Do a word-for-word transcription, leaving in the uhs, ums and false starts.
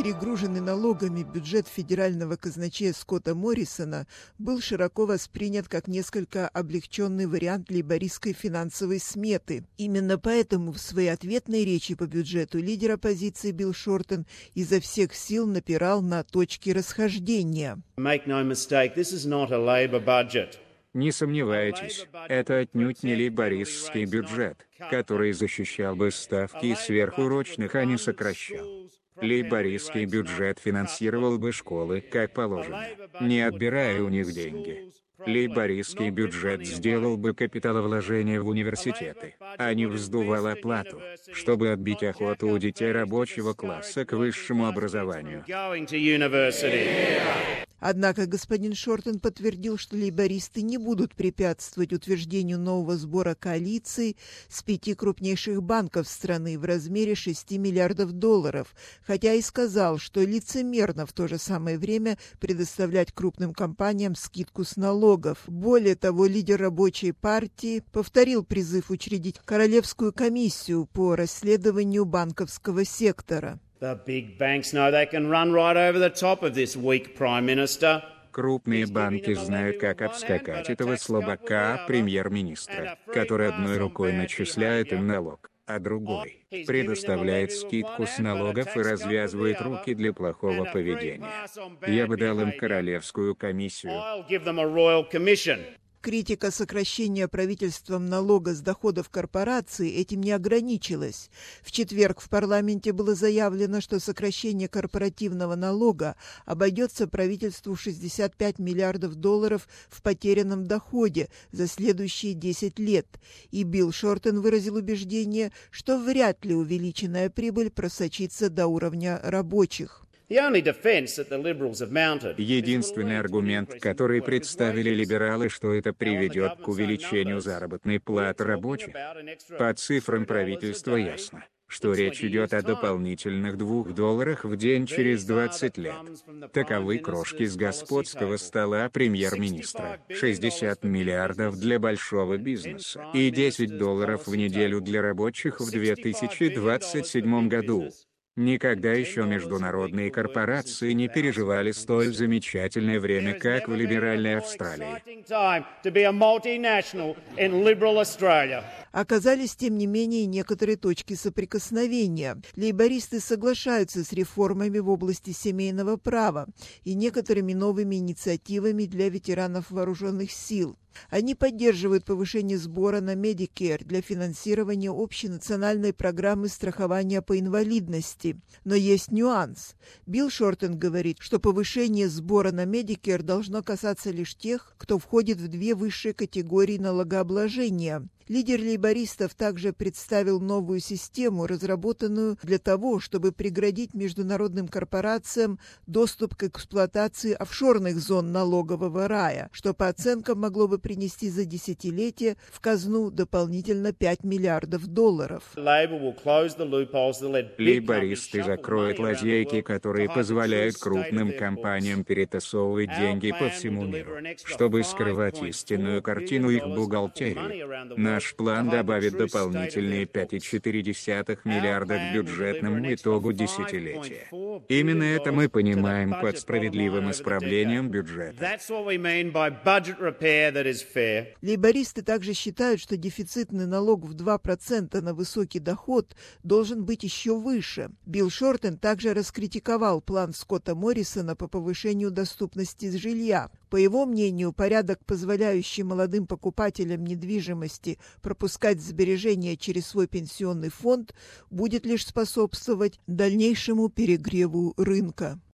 Перегруженный налогами бюджет федерального казначея Скотта Моррисона был широко воспринят как несколько облегченный вариант лейбористской финансовой сметы. Именно поэтому в своей ответной речи по бюджету лидер оппозиции Билл Шортен изо всех сил напирал на точки расхождения. Make no mistake, this is not a Labor budget. Не сомневайтесь, это отнюдь не лейбористский бюджет, который защищал бы ставки сверхурочных, а не сокращал. Лейбористский бюджет финансировал бы школы, как положено, не отбирая у них деньги. Лейбористский бюджет сделал бы капиталовложения в университеты, а не вздувал оплату, чтобы отбить охоту у детей рабочего класса к высшему образованию. Однако господин Шортен подтвердил, что лейбористы не будут препятствовать утверждению нового сбора коалиции с пяти крупнейших банков страны в размере шести миллиардов долларов, хотя и сказал, что лицемерно в то же самое время предоставлять крупным компаниям скидку с налогов. Более того, лидер рабочей партии повторил призыв учредить Королевскую комиссию по расследованию банковского сектора. Крупные банки знают, как обскакать этого слабака премьер-министра, который одной рукой начисляет им налог, а другой предоставляет скидку с налогов и развязывает руки для плохого поведения. Я бы дал им Королевскую комиссию. Критика сокращения правительством налога с доходов корпораций этим не ограничилась. В четверг в парламенте было заявлено, что сокращение корпоративного налога обойдется правительству в шестьдесят пять миллиардов долларов в потерянном доходе за следующие десять лет. И Билл Шортен выразил убеждение, что вряд ли увеличенная прибыль просочится до уровня рабочих. Единственный аргумент, который представили либералы, что это приведет к увеличению заработной платы рабочих. По цифрам правительства ясно, что речь идет о дополнительных двух долларах в день через двадцать лет. Таковы крошки с господского стола премьер-министра. шестьдесят миллиардов для большого бизнеса и десять долларов в неделю для рабочих в две тысячи двадцать седьмом году. Никогда еще международные корпорации не переживали столь замечательное время, как в либеральной Австралии. Оказались, тем не менее, некоторые точки соприкосновения. Лейбористы соглашаются с реформами в области семейного права и некоторыми новыми инициативами для ветеранов вооруженных сил. Они поддерживают повышение сбора на Medicare для финансирования общей национальной программы страхования по инвалидности. Но есть нюанс. Билл Шортен говорит, что повышение сбора на Medicare должно касаться лишь тех, кто входит в две высшие категории налогообложения. Лидер лейбористов также представил новую систему, разработанную для того, чтобы преградить международным корпорациям доступ к эксплуатации офшорных зон налогового рая, что по оценкам могло бы принести за десятилетие в казну дополнительно пять миллиардов долларов. Лейбористы закроют лазейки, которые позволяют крупным компаниям перетасовывать деньги по всему миру, чтобы скрывать истинную картину их бухгалтерии. Наш план добавит дополнительные пять целых четыре десятых миллиарда к бюджетному итогу десятилетия. Именно это мы понимаем под справедливым исправлением бюджета. Лейбористы также считают, что дефицитный налог в два процента на высокий доход должен быть еще выше. Билл Шортен также раскритиковал план Скотта Моррисона по повышению доступности жилья. По его мнению, порядок, позволяющий молодым покупателям недвижимости пропускать сбережения через свой пенсионный фонд, будет лишь способствовать дальнейшему перегреву рынка.